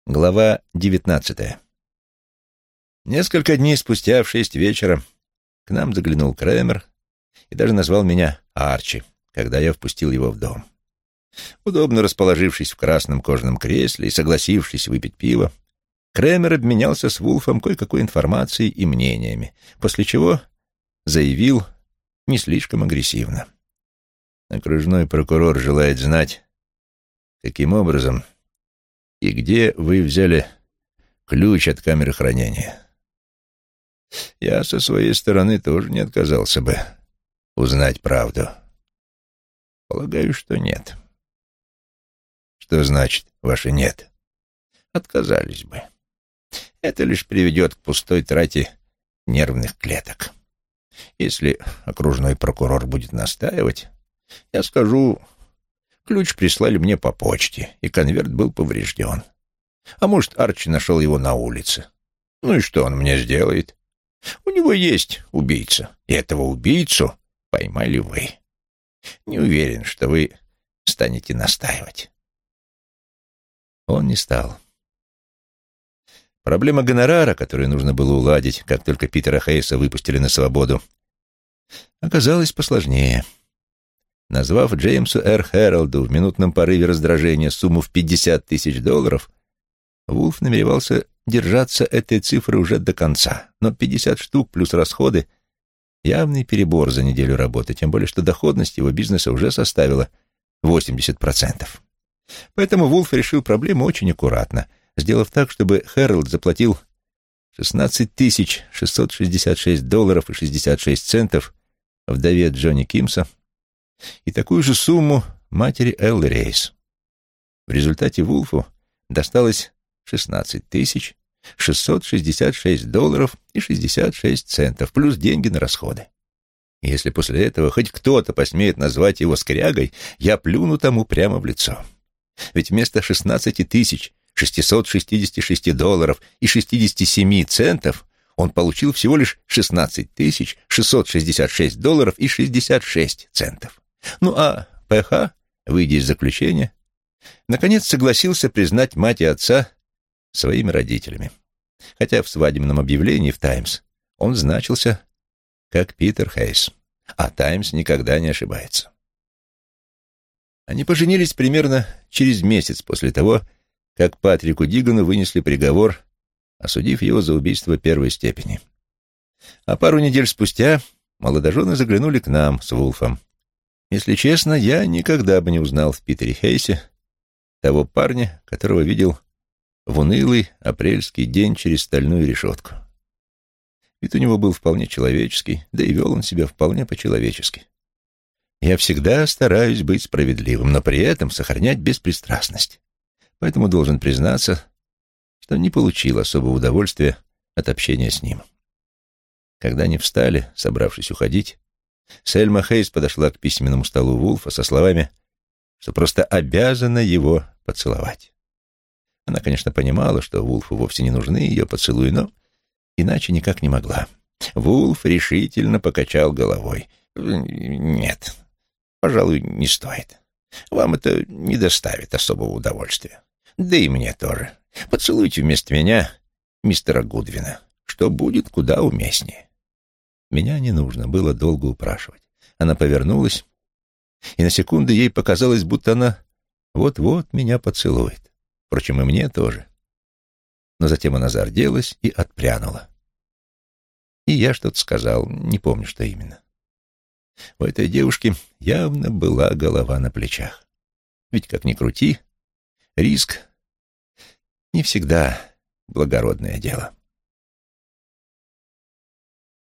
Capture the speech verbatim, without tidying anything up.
Глава девятнадцатая. Несколько дней спустя в шесть вечера к нам заглянул Крэмер и даже назвал меня Арчи, когда я впустил его в дом. Удобно расположившись в красном кожаном кресле и согласившись выпить пиво, Крэмер обменялся с Вулфом кое-какой информацией и мнениями, после чего заявил не слишком агрессивно. Окружной прокурор желает знать, каким образом и где вы взяли ключ от камеры хранения. Я со своей стороны тоже не отказался бы узнать правду. Полагаю, что нет. Что значит ваше «нет»? Отказались бы. Это лишь приведет к пустой трате нервных клеток. Если окружной прокурор будет настаивать, я скажу: ключ прислали мне по почте, и конверт был поврежден. А может, Арчи нашел его на улице. Ну и что он мне сделает? У него есть убийца, и этого убийцу поймали вы. Не уверен, что вы станете настаивать. Он не стал. Проблема гонорара, которую нужно было уладить, как только Питера Хейса выпустили на свободу, оказалась посложнее. Назвав Джеймсу Р. Хэролду в минутном порыве раздражения сумму в пятьдесят тысяч долларов, Вулф намеревался держаться этой цифры уже до конца, но пятьдесят штук плюс расходы — явный перебор за неделю работы, тем более что доходность его бизнеса уже составила восемьдесят процентов. Поэтому Вулф решил проблему очень аккуратно, сделав так, чтобы Хэролд заплатил шестнадцать тысяч шестьсот шестьдесят шесть долларов и шестьдесят шесть центов вдове Джонни Кимса и такую же сумму матери Эллы Рейс. В результате Вулфу досталось шестнадцать тысяч шестьсот шестьдесят шесть долларов и шестьдесят шесть центов, плюс деньги на расходы. И если после этого хоть кто-то посмеет назвать его скрягой, я плюну тому прямо в лицо. Ведь вместо шестнадцати тысяч шестисот шестидесяти шести долларов и шестидесяти семи центов он получил всего лишь шестнадцать тысяч шестьсот шестьдесят шесть долларов и шестьдесят шесть центов. Ну а ПХ, выйдя из заключения, наконец согласился признать мать и отца своими родителями. Хотя в свадебном объявлении в «Таймс» он значился как Питер Хейс, а «Таймс» никогда не ошибается. Они поженились примерно через месяц после того, как Патрику Дигану вынесли приговор, осудив его за убийство первой степени. А пару недель спустя молодожены заглянули к нам с Вулфом. Если честно, я никогда бы не узнал в Питере Хейсе того парня, которого видел в унылый апрельский день через стальную решетку. Вид у него был вполне человеческий, да и вел он себя вполне по-человечески. Я всегда стараюсь быть справедливым, но при этом сохранять беспристрастность. Поэтому должен признаться, что не получил особого удовольствия от общения с ним. Когда они встали, собравшись уходить, Сельма Хейс подошла к письменному столу Вулфа со словами, что просто обязана его поцеловать. Она, конечно, понимала, что Вулфу вовсе не нужны ее поцелуи, но иначе никак не могла. Вулф решительно покачал головой. «Нет, пожалуй, не стоит. Вам это не доставит особого удовольствия. Да и мне тоже. Поцелуйте вместо меня мистера Гудвина, что будет куда уместнее». Меня не нужно было долго упрашивать. Она повернулась, и на секунду ей показалось, будто она вот-вот меня поцелует. Впрочем, и мне тоже. Но затем она зарделась и отпрянула. И я что-то сказал, не помню, что именно. У этой девушки явно была голова на плечах. Ведь, как ни крути, риск не всегда благородное дело.